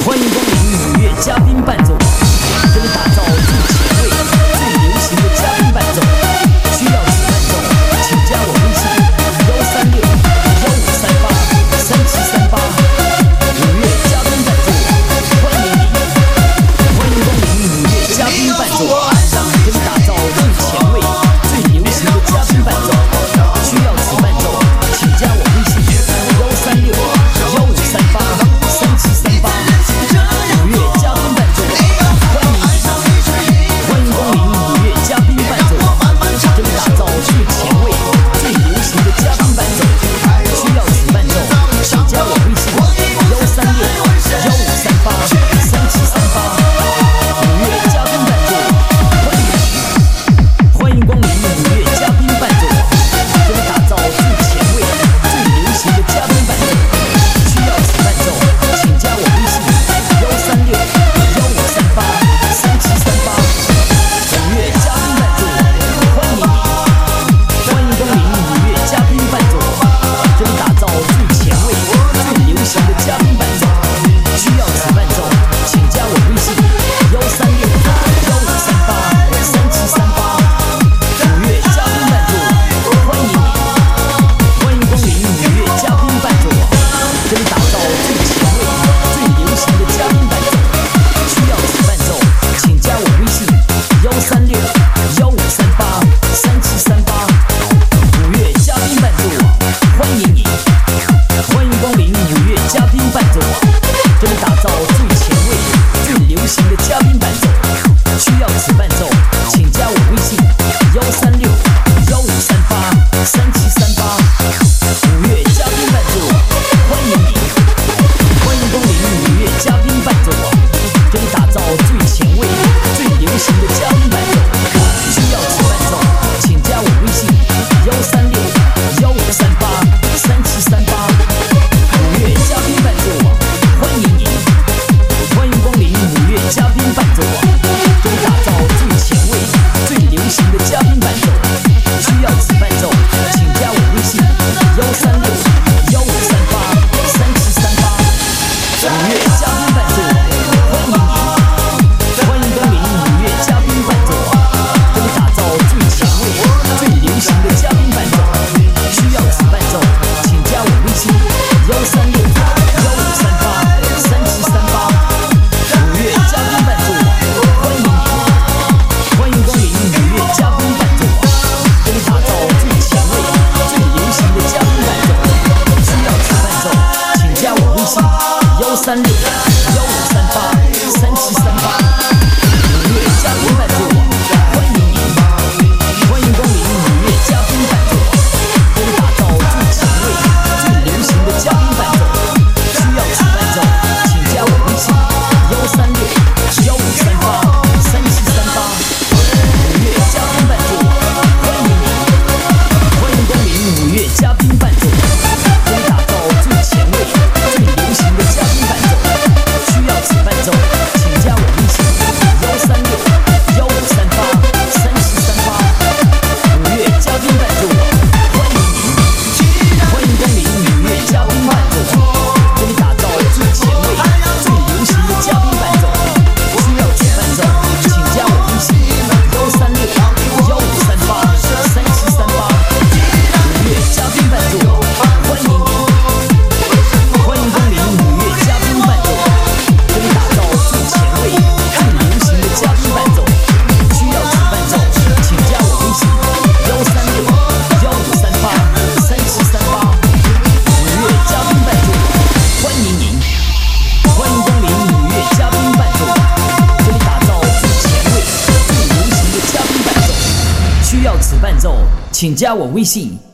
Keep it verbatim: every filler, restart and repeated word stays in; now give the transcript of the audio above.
欢迎光临五月嘉宾伴奏网，这里打造最前卫、最流行的嘉宾伴奏。需要此伴奏，请加我微信幺三六幺五三八三七三八。五月嘉宾伴奏网，欢迎你！欢迎光临五月嘉宾伴奏网，这里打造最前卫、最流行的嘉宾伴奏。需要此伴奏，请加我微信幺三六幺五三八三七三八。五月嘉宾伴奏，欢迎你！欢迎光临五月嘉宾伴奏，这里打造最前卫、最流行的嘉宾伴奏。需要此伴奏，请加我微信幺三六幺五三八三七三八。五月嘉宾伴奏，欢迎你！欢迎光临五月嘉宾伴奏，这里打造最前卫、最流行的嘉宾伴奏。需要此伴奏，请加我微信幺三六幺五三八三七三八。五月嘉宾伴奏，欢迎你！欢迎光临五月嘉宾伴奏，这里打造最前卫、最流行的嘉宾伴奏。需要此伴奏，请加我微信幺三六幺五三八三七三八。五月嘉宾伴奏，欢迎你！欢迎光临五月嘉宾伴奏，这里打造最前卫、最流行的嘉宾伴奏。需要此伴奏，请加我微信幺三六幺五三八三七三八。五月嘉宾伴奏，欢迎你！欢迎光临五月嘉宾伴奏网，这里打造最前卫、最流行的嘉宾伴奏。需要此伴奏，请加我微信幺三六幺五三八三七三八。五月嘉宾伴奏，欢迎你！欢迎光临五月嘉宾伴奏网，这里打造最前卫、最流行的嘉宾伴奏。需要此伴奏，请加我微信幺三六幺五三八三七三八。五月嘉宾伴奏网，欢迎你！欢迎光临五月嘉宾伴奏网，这里打造最前卫、最流行的嘉宾伴奏。需要此伴奏，请加我微信幺三六幺五三八三七三八。五月嘉宾伴奏网，欢迎你！欢迎光临五月嘉宾伴奏网，这里打造最前卫、最流行的嘉宾伴奏。需要此伴奏，请加我微信幺三六幺五三八三七三八。五月嘉宾伴奏网，欢迎你！欢迎光临五月嘉宾伴奏网，这里打造最前卫、最流行的嘉宾伴奏。需要此伴奏，请加我微信幺三六幺五三八三七三八。五月嘉宾伴奏网，欢迎你！欢迎光临五月嘉宾伴奏网，这里打造最前卫、最流行的嘉宾伴奏。需要此伴奏，请加我微信幺三六幺五三八三七三八。五月嘉宾伴奏网，欢迎你！欢迎光临五月嘉宾伴奏网，这里打造最前卫、最流行的嘉宾伴奏。需要此伴奏，请加我微信幺三六幺五三八三七三八。五月嘉宾伴奏网，欢迎你！欢迎光临五月嘉宾伴奏网，这里打造最前卫、最流行的嘉宾伴奏。需要此伴奏，请加我微信幺三六幺五三八三七三八。五月嘉宾伴奏网，欢迎你！欢迎光临五月嘉宾伴奏网，这里打造最前卫、最流行的嘉宾伴奏。需要此伴奏，请加我微信幺三六幺五三八三七三八。五月嘉宾伴奏网，欢迎您！欢迎光临五月嘉宾伴奏网，这里打造最前卫、最流行的嘉宾伴奏。需要此伴奏，请加我微信